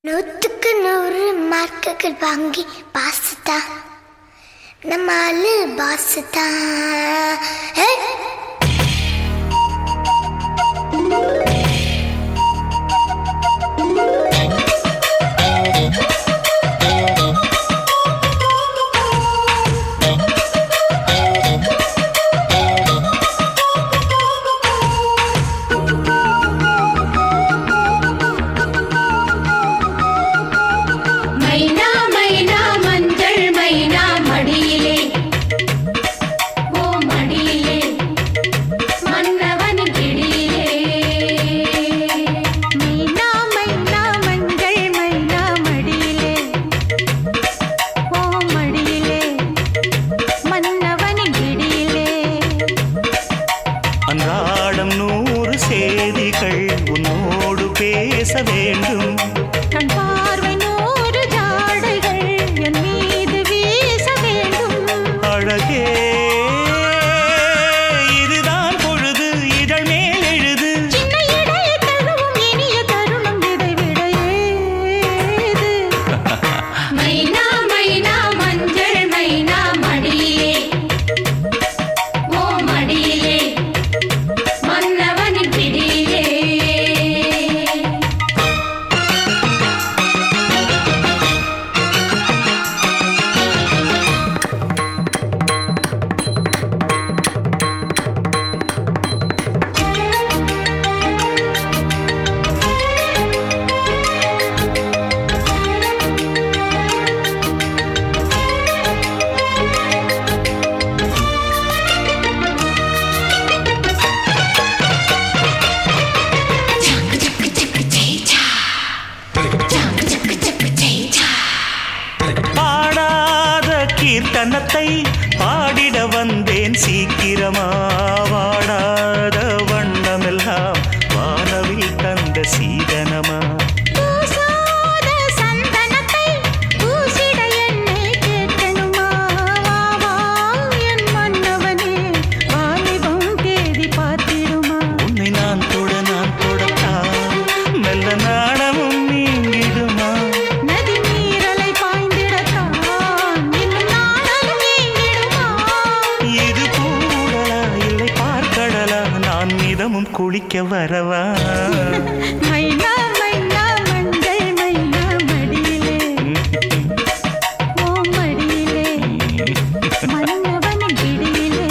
நூற்றுக்கு 100 மார்க்குகள் வாங்கி பாசுதான் நம்ம ஆளு பாசுதான். அன்றாடம் 100 செய்திகள் உன்னோடு பேச வேண்டும். கண் பார்வை 100 ஜாடைகள் என் மீது வீச வேண்டும். அழகே இதுதான் பொழுது, இதழ் மேல் எழுது. சின்ன இடையை தழுவும் இனிய தருணம் இதை விட ஏது? மைனா மைனா மஞ்சள் மைனா மடியிலே ஓ மடியிலே மன்னவனின் பிடியிலே. பாடாத கீர்த்தனத்தை பாடிட வந்தேன் சீக்கிரமா. வாடாத வண்ணமெல்லாம் வானவில் தந்த சீதனமா. பூசாத சந்தனத்தை பூசிட என்னை கேட்கணுமா? வா வா என் மன்னவனே வாலிபம் தேதி பார்த்திடுமா? உன்னை நான் தொடத்தான் மெல்ல நாணமும் நீங்கிடுமா. நதி நீரலை பாய்ந்திடத்தான் இன்னும் நாணலும் நீங்கிடுமா? இது கூடலா இல்லை பார்க்கடலா, நான் மிதமும் குளிக்க வரவா. மைனா மைனா மஞ்சள் மைனா மடியிலே ஓ மடியிலே மன்னவனின் பிடியிலே.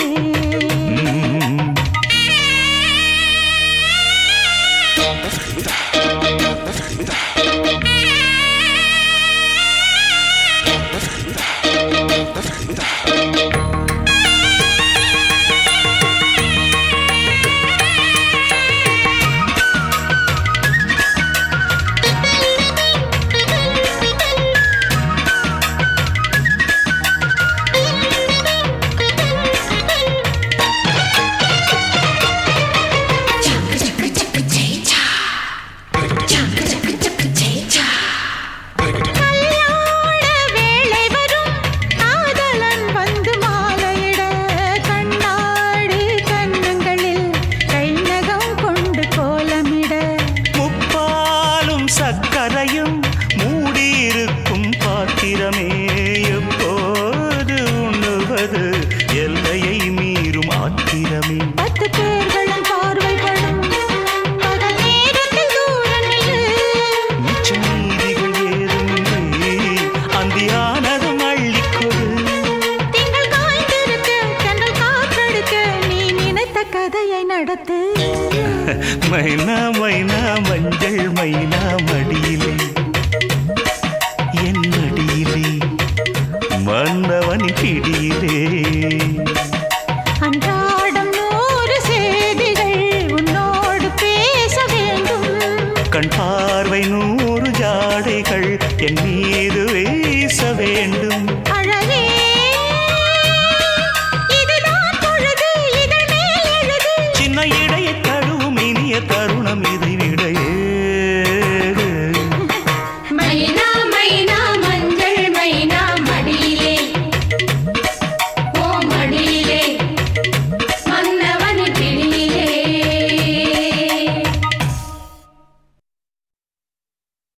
கல்யாண வேளை வரும் காதலன் வந்து மாலையிட கண்ணாடி கன்னங்களில் கைநகம் கொண்டு கோலமிட. முப்பாலும் சக்கரையும் மூடியிருக்கும் பாத்திரமே எப்போது உண்ணுவது எல்லையை மீறும் ஆத்திரமே. 10 பேர்களும் பார்வைப்படும் பகல் நேரத்தில் தூரம் நில்லு. மிச்ச நீதிகள் ஏதுமில்லை, அந்தியானதும் அள்ளிக்கொடு. திங்கள் காய்ந்திருக்க தென்றல் காற்றடிக்க நீ நினைத்த கதையை நடத்து. மைனா மைனா மஞ்சள் மைனா மடியிலே என் மடியிலே மன்னவனின் பிடியிலே. அன்றாடம் 100 செய்திகள் உன்னோடு பேச வேண்டும். கண் பார்வை 100 ஜாடைகள் என் மீது